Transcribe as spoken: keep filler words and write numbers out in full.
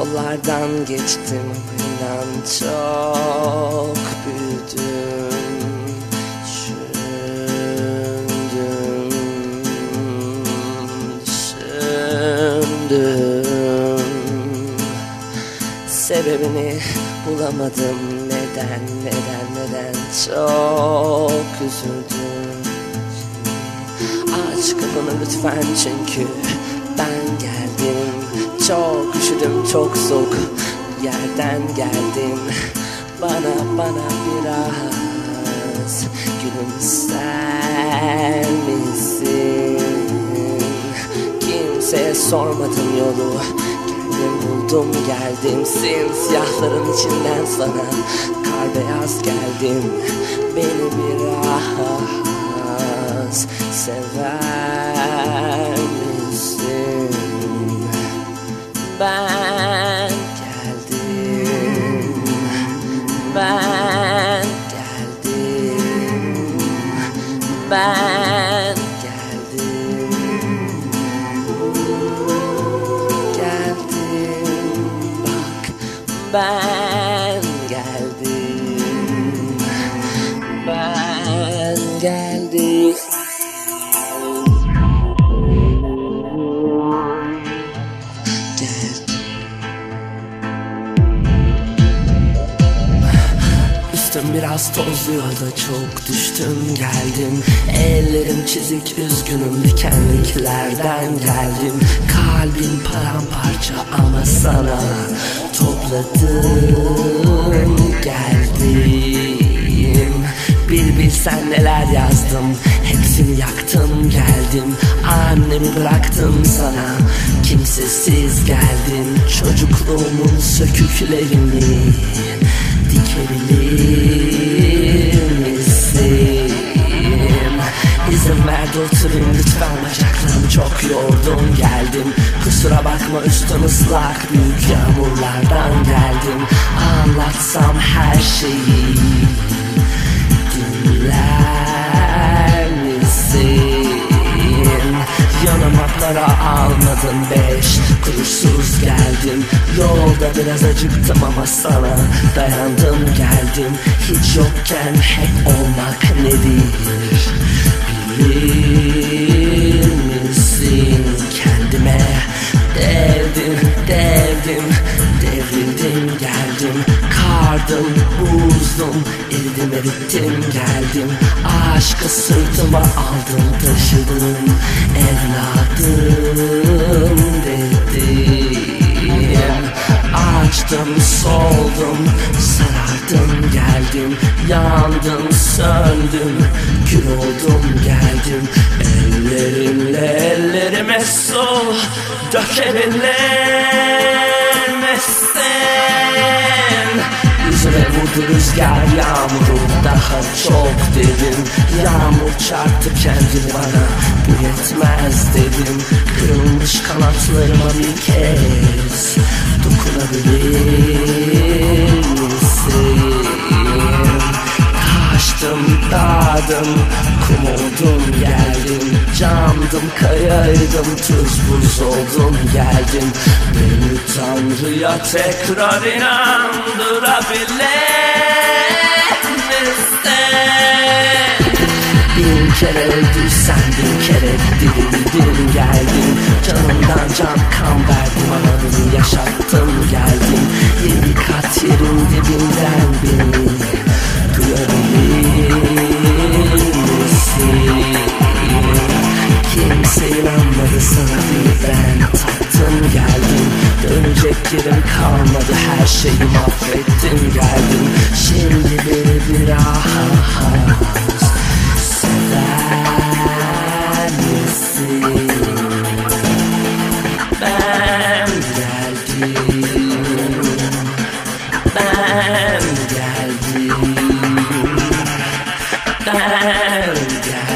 yollardan geçtim ama inan çok büyüdüm. Düşündüm, düşündüm. Sebebini bulamadım, neden, neden, neden çok üzüldüm. Aç kapını lütfen çünkü ben geldim. Çok üşüdüm, çok soğuk yerden geldim. Bana, bana biraz gülümser misin? Kimseye sormadım yolu, kendim buldum geldim. Simsiyahların içinden sana kar beyaz geldim. Beni biraz sever misin? Ben geldim, ben geldim, ben geldim, geldim, bak ben geldim, ben geldim. Üstüm biraz tozluyordu, çok düştüm geldim. Ellerim çizik, üzgünüm, dikenliklerden geldim. Kalbim paramparça ama sana topladım geldim. Bir bilsen neler yazdım, hepsini yaktım geldim. Annemi bıraktım sana, kimsesiz geldim. Çocukluğumun söküklerini dikebilir misin? İzin ver de oturayım lütfen, bacaklarım çok yordum geldim. Kusura bakma üstüm ıslak, büyük yağmurlardan geldim. Anlatsam her şeyi dinler misin? Yanıma para almadım, beş kuruşsuz geldim. Yolda biraz acıktım ama sana dayandım geldim. Hiç yokken hep olmak nedir bilir misin? Kendime devdim, devdim, devrildim geldim. Kardım, buzdum, eridim, erittim geldim. Aşkı sırtıma aldım, taşıdım, evladım dedim. Açtım, soldum, sarardım geldim. Yandım, söndüm, kül oldum geldim. Ellerinle ellerime su dökebilir misin? Yüzüme vurdu rüzgar yağmuru, daha çok dedim. Yağmur çarptı kendini bana, bu yetmez dedim. Kırılmış kanatlarıma bir kez dokunabilir misin? Taştım, dağdım, kum oldum geldim. Camdım, kayaydım, tuz buz oldum geldim. Beni Tanrı'ya tekrar inandırabilir misin? Bin kere öldüysen bin kere dirildim geldim. Canımdan can kan verdim, anadını yaşattım geldim. Yedi kat yerin dibinden beni duyabilir misin? Kimse inanmadı sana, bir ben taktım geldim. Dönecek yerim kalmadı, her şeyi mahvettim geldim. Şimdi beni biraz sever misin? Ben geldim, ben geldim, ben geldim.